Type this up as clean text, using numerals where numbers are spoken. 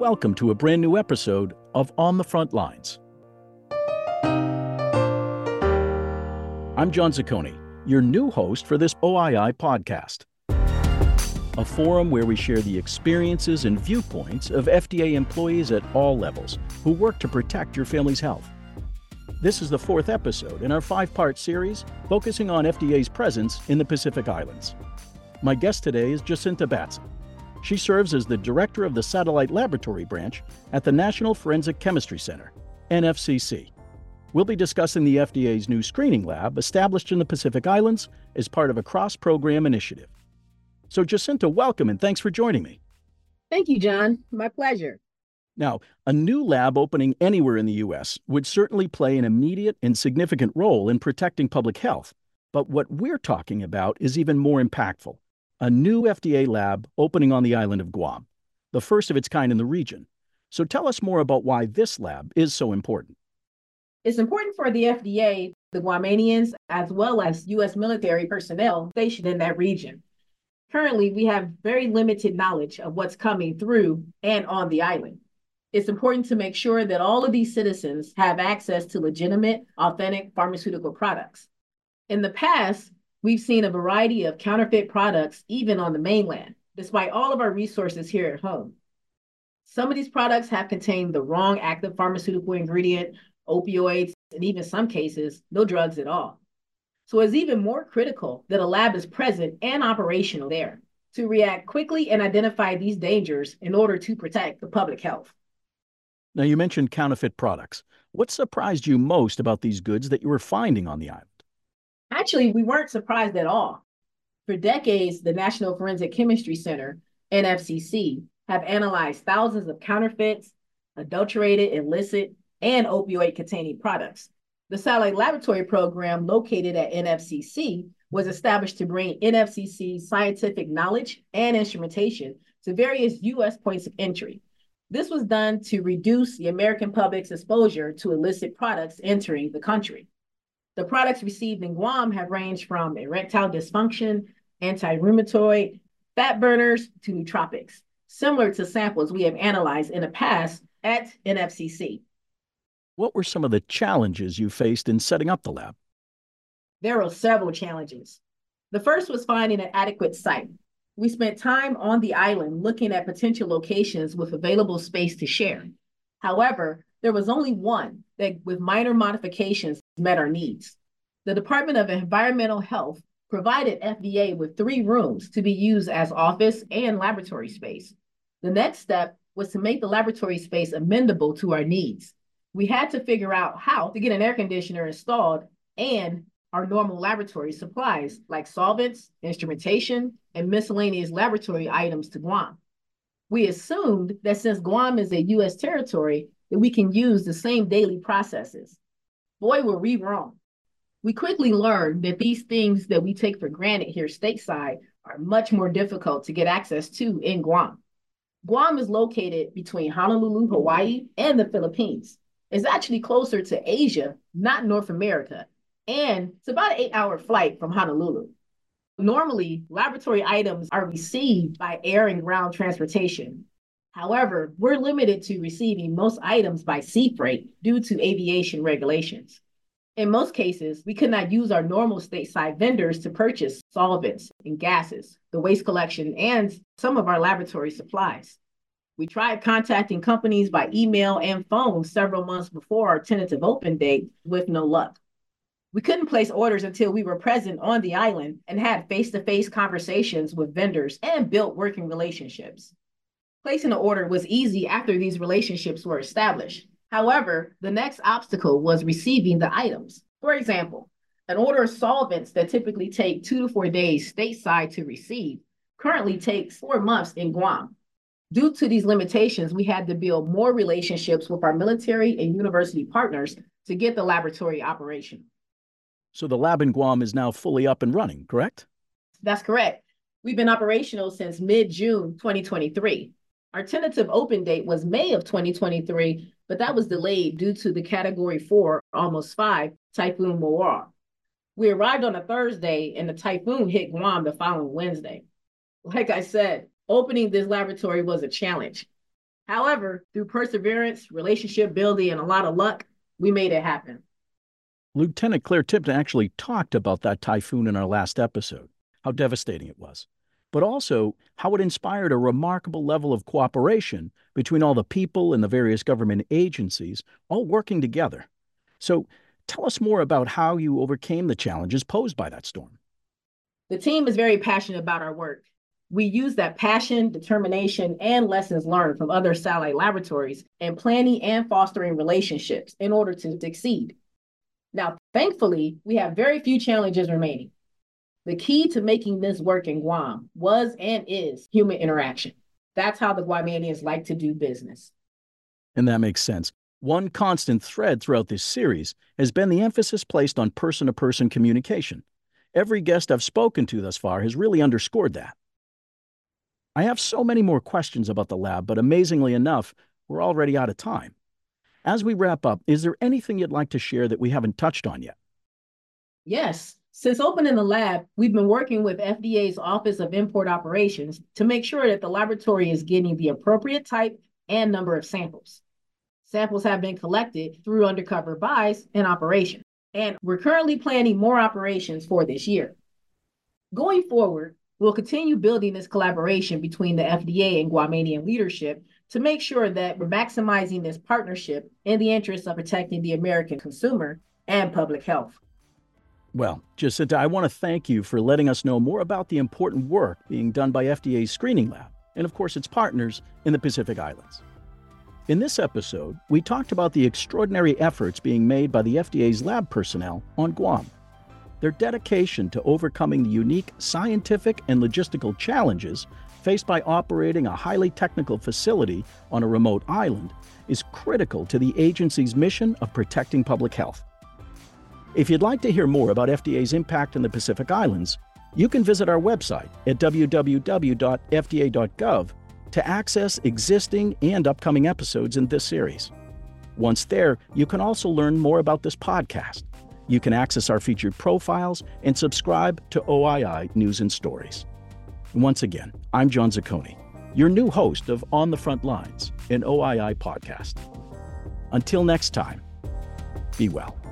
welcome to a brand new episode of On the Front Lines. I'm John Zacconi, your new host for this OII podcast, a forum where we share the experiences and viewpoints of FDA employees at all levels who work to protect your family's health. This is the fourth episode in our five-part series focusing on FDA's presence in the Pacific Islands. My guest today is Jacinta Batson. She serves as the director of the Satellite Laboratory Branch at the National Forensic Chemistry Center, NFCC. We'll be discussing the FDA's new screening lab established in the Pacific Islands as part of a cross-program initiative. So Jacinta, welcome and thanks for joining me. Thank you, John. My pleasure. Now, a new lab opening anywhere in the U.S. would certainly play an immediate and significant role in protecting public health. But what we're talking about is even more impactful. A new FDA lab opening on the island of Guam, the first of its kind in the region. So tell us more about why this lab is so important. It's important for the FDA, the Guamanians, as well as U.S. military personnel stationed in that region. Currently, we have very limited knowledge of what's coming through and on the island. It's important to make sure that all of these citizens have access to legitimate, authentic pharmaceutical products. In the past, we've seen a variety of counterfeit products even on the mainland, despite all of our resources here at home. Some of these products have contained the wrong active pharmaceutical ingredient, opioids, and even some cases, no drugs at all. So it's even more critical that a lab is present and operational there to react quickly and identify these dangers in order to protect the public health. Now, you mentioned counterfeit products. What surprised you most about these goods that you were finding on the island? Actually, we weren't surprised at all. For decades, the National Forensic Chemistry Center, NFCC, have analyzed thousands of counterfeits, adulterated, illicit, and opioid-containing products. The Satellite Laboratory Program located at NFCC was established to bring NFCC's scientific knowledge and instrumentation to various U.S. points of entry. This was done to reduce the American public's exposure to illicit products entering the country. The products received in Guam have ranged from erectile dysfunction, anti-rheumatoid, fat burners, to nootropics, similar to samples we have analyzed in the past at NFCC. What were some of the challenges you faced in setting up the lab? There were several challenges. The first was finding an adequate site. We spent time on the island looking at potential locations with available space to share. However, there was only one that, with minor modifications, met our needs. The Department of Environmental Health provided FDA with 3 rooms to be used as office and laboratory space. The next step was to make the laboratory space amendable to our needs. We had to figure out how to get an air conditioner installed and our normal laboratory supplies like solvents, instrumentation, and miscellaneous laboratory items to Guam. We assumed that since Guam is a U.S. territory, that we can use the same daily processes. Boy, were we wrong. We quickly learned that these things that we take for granted here stateside are much more difficult to get access to in Guam. Guam is located between Honolulu, Hawaii, and the Philippines. It's actually closer to Asia, not North America, and it's about an 8-hour flight from Honolulu. Normally, laboratory items are received by air and ground transportation. However, we're limited to receiving most items by sea freight due to aviation regulations. In most cases, we could not use our normal stateside vendors to purchase solvents and gases, the waste collection, and some of our laboratory supplies. We tried contacting companies by email and phone several months before our tentative open date with no luck. We couldn't place orders until we were present on the island and had face-to-face conversations with vendors and built working relationships. Placing an order was easy after these relationships were established. However, the next obstacle was receiving the items. For example, an order of solvents that typically take 2 to 4 days stateside to receive currently takes 4 months in Guam. Due to these limitations, we had to build more relationships with our military and university partners to get the laboratory operational. So the lab in Guam is now fully up and running, correct? That's correct. We've been operational since mid-June 2023. Our tentative open date was May of 2023, but that was delayed due to the Category 4, almost 5, Typhoon Mawar. We arrived on a Thursday and the typhoon hit Guam the following Wednesday. Like I said, opening this laboratory was a challenge. However, through perseverance, relationship building, and a lot of luck, we made it happen. Lieutenant Claire Tipton actually talked about that typhoon in our last episode, how devastating it was, but also how it inspired a remarkable level of cooperation between all the people and the various government agencies, all working together. So tell us more about how you overcame the challenges posed by that storm. The team is very passionate about our work. We use that passion, determination, and lessons learned from other satellite laboratories in planning and fostering relationships in order to succeed. Now, thankfully, we have very few challenges remaining. The key to making this work in Guam was and is human interaction. That's how the Guamanians like to do business. And that makes sense. One constant thread throughout this series has been the emphasis placed on person-to-person communication. Every guest I've spoken to thus far has really underscored that. I have so many more questions about the lab, but amazingly enough, we're already out of time. As we wrap up, is there anything you'd like to share that we haven't touched on yet? Yes. Since opening the lab, we've been working with FDA's Office of Import Operations to make sure that the laboratory is getting the appropriate type and number of samples. Samples have been collected through undercover buys and operation, and we're currently planning more operations for this year. Going forward, we'll continue building this collaboration between the FDA and Guamanian leadership to make sure that we're maximizing this partnership in the interest of protecting the American consumer and public health. Well, Jacinta, I want to thank you for letting us know more about the important work being done by FDA's screening lab and, of course, its partners in the Pacific Islands. In this episode, we talked about the extraordinary efforts being made by the FDA's lab personnel on Guam. Their dedication to overcoming the unique scientific and logistical challenges faced by operating a highly technical facility on a remote island is critical to the agency's mission of protecting public health. If you'd like to hear more about FDA's impact in the Pacific Islands, you can visit our website at www.fda.gov to access existing and upcoming episodes in this series. Once there, you can also learn more about this podcast. You can access our featured profiles and subscribe to OII News and Stories. Once again, I'm John Zacconi, your new host of On the Front Lines, an OII podcast. Until next time, be well.